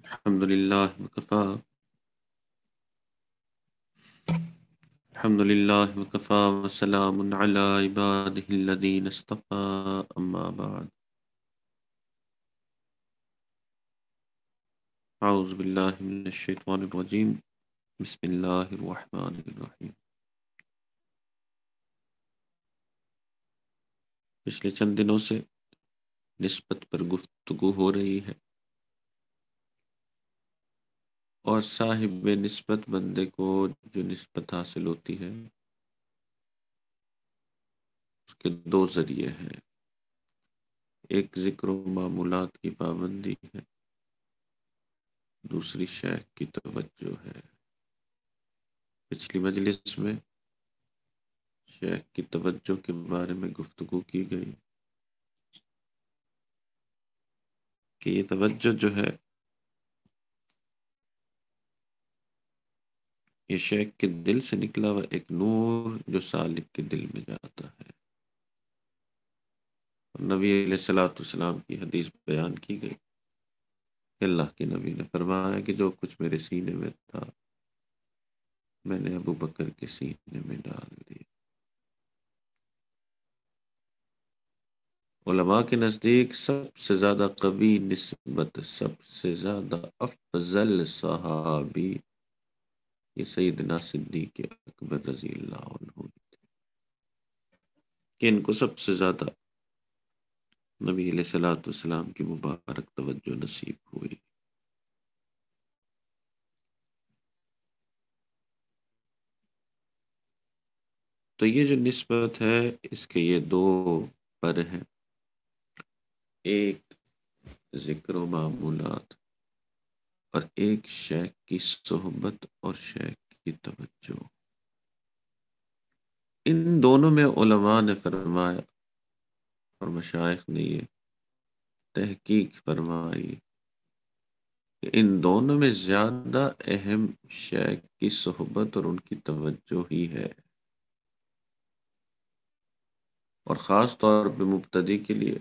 الحمد لله وكفى الحمد لله وكفى وسلام على عباده الذين اصطفى أما بعد. أعوذ بالله من الشيطان الرجيم. بسم الله الرحمن الرحیم. پچھلے چند دنوں سے نسبت پر گفتگو ہو رہی ہے اور صاحب نسبت بندے کو جو نسبت حاصل ہوتی ہے اس کے دو ذریعے ہیں. ایک ذکر و معمولات کی پابندی ہے، دوسری شیخ کی توجہ ہے. پچھلی مجلس میں شیخ کی توجہ کے بارے میں گفتگو کی گئی کہ یہ توجہ جو ہے یہ شیخ کے دل سے نکلا ہوا ایک نور جو سالک کے دل میں جاتا ہے. اور نبی علیہ الصلوۃ والسلام کی حدیث بیان کی گئی کہ اللہ کے نبی نے فرمایا کہ جو کچھ میرے سینے میں تھا میں نے ابو بکر کے سینے میں ڈال دیا. علماء کے نزدیک سب سے زیادہ قوی نسبت، سب سے زیادہ افضل صحابی یہ سیدنا صدیق اکبر رضی اللہ عنہ کہ ان کو سب سے زیادہ نبی علیہ الصلوۃ والسلام کی مبارک توجہ نصیب ہوئی. تو یہ جو نسبت ہے اس کے یہ دو پر ہیں، ایک ذکر و معمولات اور ایک شیخ کی صحبت اور شیخ کی توجہ. ان دونوں میں علماء نے فرمایا اور مشائخ نے یہ تحقیق فرمائی کہ ان دونوں میں زیادہ اہم شیخ کی صحبت اور ان کی توجہ ہی ہے، اور خاص طور پہ مبتدی کے لیے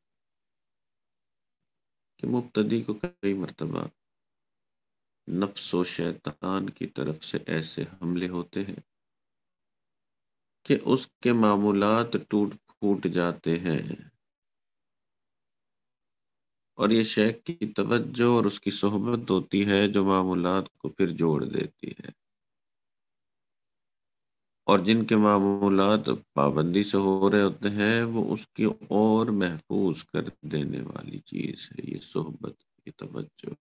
کہ مبتدی کو کئی مرتبہ نفس و شیطان کی طرف سے ایسے حملے ہوتے ہیں کہ اس کے معمولات ٹوٹ پھوٹ جاتے ہیں، اور یہ شیخ کی توجہ اور اس کی صحبت ہوتی ہے جو معمولات کو پھر جوڑ دیتی ہے. اور جن کے معمولات پابندی سے ہو رہے ہوتے ہیں وہ اس کی اور محفوظ کر دینے والی چیز ہے یہ صحبت، یہ توجہ.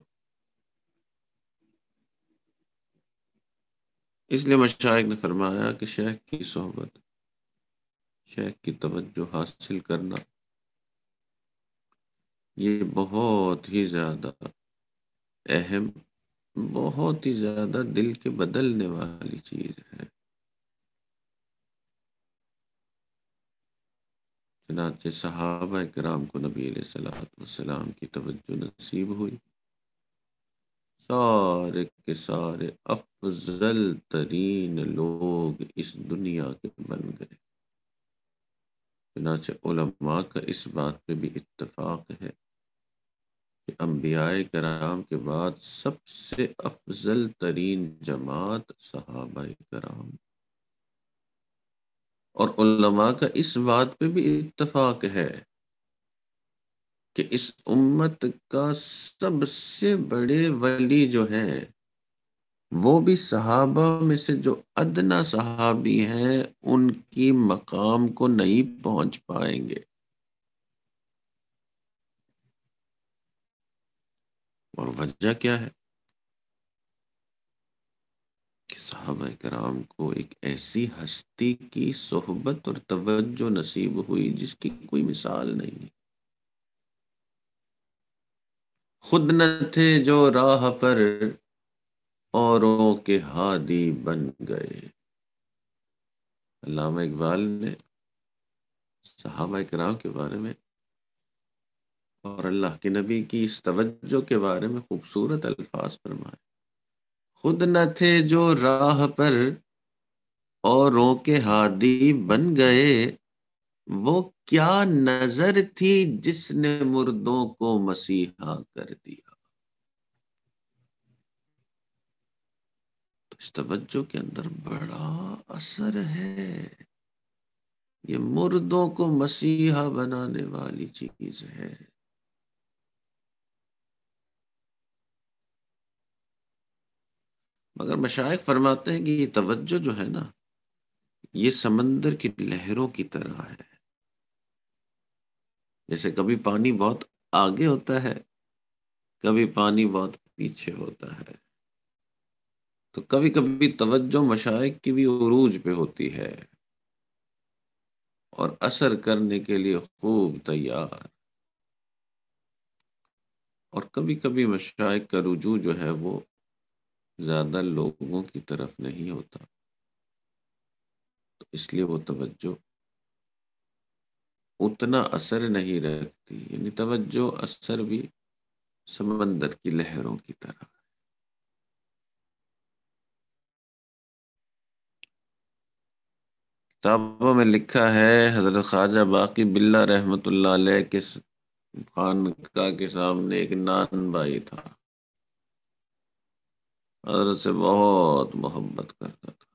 اس لیے مشائخ نے فرمایا کہ شیخ کی صحبت، شیخ کی توجہ حاصل کرنا یہ بہت ہی زیادہ اہم، بہت ہی زیادہ دل کے بدلنے والی چیز ہے. چنانچہ صحابہ کرام کو نبی علیہ الصلوۃ والسلام کی توجہ نصیب ہوئی، سارے کے سارے افضل ترین لوگ اس دنیا کے بن گئے. چنانچہ علماء کا اس بات پہ بھی اتفاق ہے کہ انبیاء کرام کے بعد سب سے افضل ترین جماعت صحابہ کرام، اور علماء کا اس بات پہ بھی اتفاق ہے کہ اس امت کا سب سے بڑے ولی جو ہیں وہ بھی صحابہ میں سے جو ادنا صحابی ہیں ان کی مقام کو نہیں پہنچ پائیں گے. اور وجہ کیا ہے کہ صحابہ کرام کو ایک ایسی ہستی کی صحبت اور توجہ نصیب ہوئی جس کی کوئی مثال نہیں. خود نہ تھے جو راہ پر اوروں کے ہادی بن گئے. علامہ اقبال نے صحابہ کرام کے بارے میں اور اللہ کے نبی کی اس توجہ کے بارے میں خوبصورت الفاظ فرمائے. خود نہ تھے جو راہ پر اوروں کے ہادی بن گئے، وہ کیا نظر تھی جس نے مردوں کو مسیحا کر دیا. اس توجہ کے اندر بڑا اثر ہے. یہ مردوں کو مسیحا بنانے والی چیز ہے. مگر مشائخ فرماتے ہیں کہ یہ توجہ جو ہے نا، یہ سمندر کی لہروں کی طرح ہے. جیسے کبھی پانی بہت آگے ہوتا ہے، کبھی پانی بہت پیچھے ہوتا ہے. تو کبھی کبھی توجہ مشائخ کی بھی عروج پہ ہوتی ہے اور اثر کرنے کے لیے خوب تیار. اور کبھی کبھی مشائخ کا رجوع جو ہے وہ زیادہ لوگوں کی طرف نہیں ہوتا، تو اس لیے وہ توجہ اتنا اثر نہیں رکھتی. یعنی توجہ اثر بھی سمندر کی لہروں کی طرح. کتابوں میں لکھا ہے حضرت خواجہ باقی باللہ رحمۃ اللہ علیہ کے خانقاہ کے سامنے ایک نان بھائی تھا، حضرت سے بہت محبت کرتا تھا.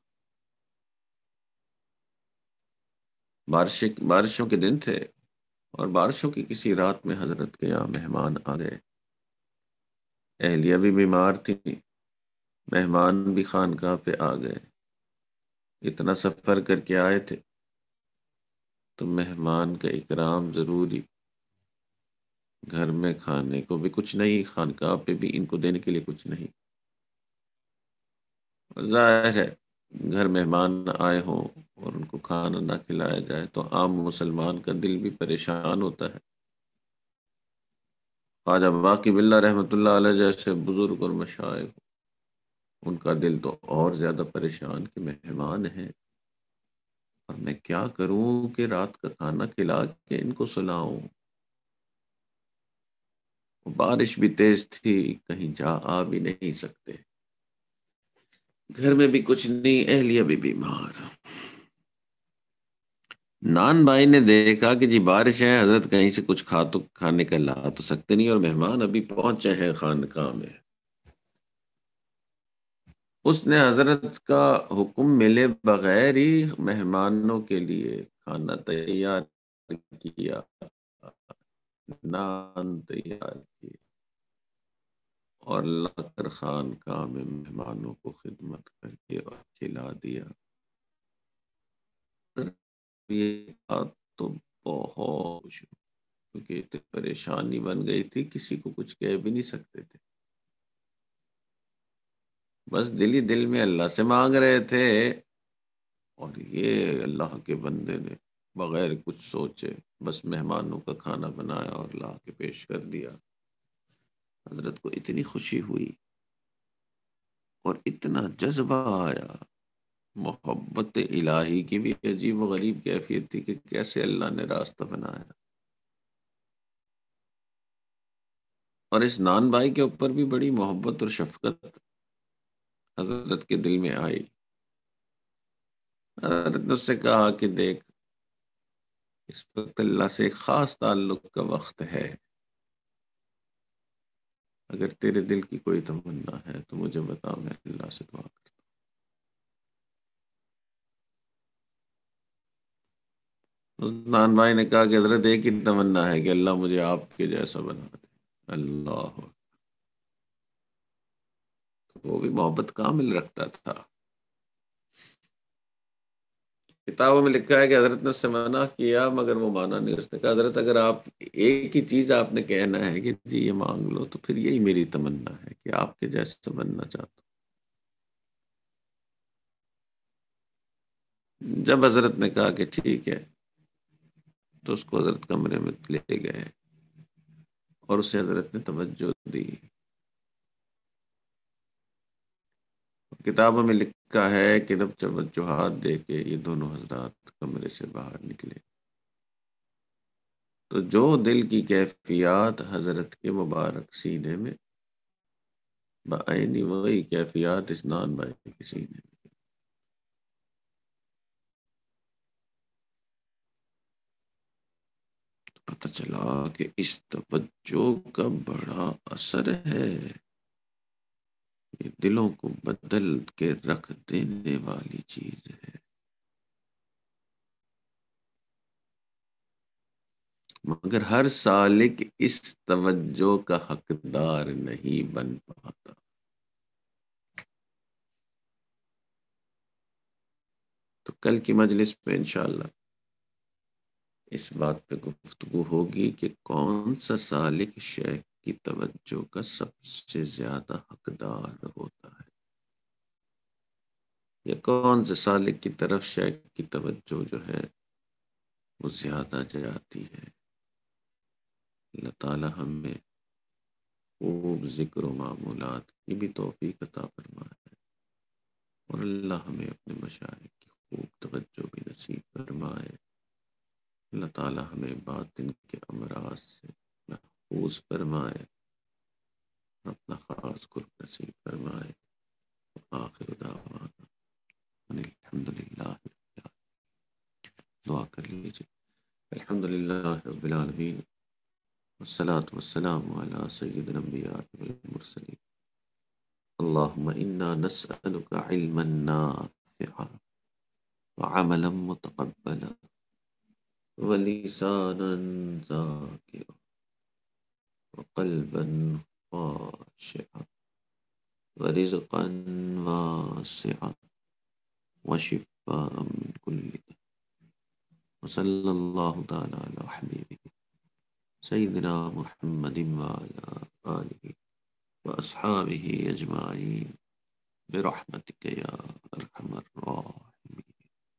بارشوں کے دن تھے اور بارشوں کی کسی رات میں حضرت کے یہاں مہمان آ گئے. اہلیہ بھی بیمار تھی، مہمان بھی خانقاہ پہ آ گئے. اتنا سفر کر کے آئے تھے تو مہمان کا اکرام ضروری. گھر میں کھانے کو بھی کچھ نہیں، خانقاہ پہ بھی ان کو دینے کے لیے کچھ نہیں. ظاہر ہے گھر مہمان آئے ہوں اور ان کو کھانا نہ کھلایا جائے تو عام مسلمان کا دل بھی پریشان ہوتا ہے. خواجہ باقی باللہ رحمۃ اللہ علیہ جیسے بزرگ اور مشائخ، ان کا دل تو اور زیادہ پریشان کہ مہمان ہیں اور میں کیا کروں کہ رات کا کھانا کھلا کے ان کو سلاؤں. بارش بھی تیز تھی، کہیں جا آ بھی نہیں سکتے. گھر میں بھی کچھ نہیں، اہلیہ بھی بیمار. نان بھائی نے دیکھا کہ جی بارش ہے، حضرت کہیں سے کچھ کھانے کا لا تو سکتے نہیں اور مہمان ابھی پہنچے ہیں خانقاہ میں. اس نے حضرت کا حکم ملے بغیر ہی مہمانوں کے لیے کھانا تیار کیا، نان تیار کیے اور لا کر خانقاہ میں مہمانوں کو خدمت کر کے اور کھلا دیا. یہ بات تو بہت خوش ہوئی، کیونکہ اتنی پریشانی بن گئی تھی کسی کو کچھ کہہ بھی نہیں سکتے تھے. بس دل ہی دل میں اللہ سے مانگ رہے تھے اور یہ اللہ کے بندے نے بغیر کچھ سوچے بس مہمانوں کا کھانا بنایا اور لا کے پیش کر دیا. حضرت کو اتنی خوشی ہوئی اور اتنا جذبہ آیا. محبت الہی کی بھی عجیب و غریب کیفیت تھی کہ کیسے اللہ نے راستہ بنایا. اور اس نان بھائی کے اوپر بھی بڑی محبت اور شفقت حضرت کے دل میں آئی. حضرت نے اس سے کہا کہ دیکھ، اس وقت اللہ سے ایک خاص تعلق کا وقت ہے، اگر تیرے دل کی کوئی تمنا ہے تو مجھے بتا، میں اللہ سے دعا کرتا ہوں. عثمان بھائی نے کہا کہ حضرت ایک ہی تمنا ہے کہ اللہ مجھے آپ کے جیسا بنا دے. اللہ، وہ بھی محبت کامل رکھتا تھا. کتابوں میں لکھا ہے کہ حضرت نے اس سے منع کیا مگر وہ مانا نہیں. اس نے کہا حضرت اگر آپ ایک ہی چیز آپ نے کہنا ہے کہ جی یہ مانگ لو تو پھر یہی میری تمنا ہے کہ آپ کے جیسے بننا چاہتا ہوں. جب حضرت نے کہا کہ ٹھیک ہے تو اس کو حضرت کمرے میں لے گئے اور اسے حضرت نے توجہ دی. کتابوں میں لکھا ہے کہ جب توجہات دے کے یہ دونوں حضرات کمرے سے باہر نکلے تو جو دل کی کیفیات حضرت کے مبارک سینے میں بعینی وہی کیفیات اس نان بھائی کے سینے میں. پتہ چلا کہ اس توجہ کا بڑا اثر ہے. یہ دلوں کو بدل کے رکھ دینے والی چیز ہے، مگر ہر سالک اس توجہ کا حقدار نہیں بن پاتا۔ تو کل کی مجلس میں انشاءاللہ اس بات پہ گفتگو ہوگی کہ کون سا سالک شیخ کی توجہ کا سب سے زیادہ حقدار ہوتا ہے، یا کون سے سالک کی طرف شیخ کی توجہ جو ہے وہ زیادہ جاتی ہے۔ اللہ تعالی ہمیں خوب ذکر و معمولات کی بھی توفیق عطا فرمائے، اور اللہ ہمیں اپنے مشائخ کی خوب توجہ بھی نصیب فرمائے۔ اللہ تعالی ہمیں باطن کے امراض سے محفوظ فرمائے، اپنا خاص قرب نصیب فرمائے۔ آخر دعوانا ان الحمدللہ، دعا کر لیجیے۔ الحمدللہ رب العالمین، والصلاة والسلام على سید الانبیاء والمرسلین۔ اللہم انا نسألک علما نافعا وعملا متقبلا ولسانا ذاکرا وقلبا خاشعا ورزقا واسعا وشفاء من كل داء، وصلی اللہ تعالی علی حبیبہ سیدنا محمد وعلى آلہ وأصحابہ اجمعین برحمتک یا ارحم الراحمین۔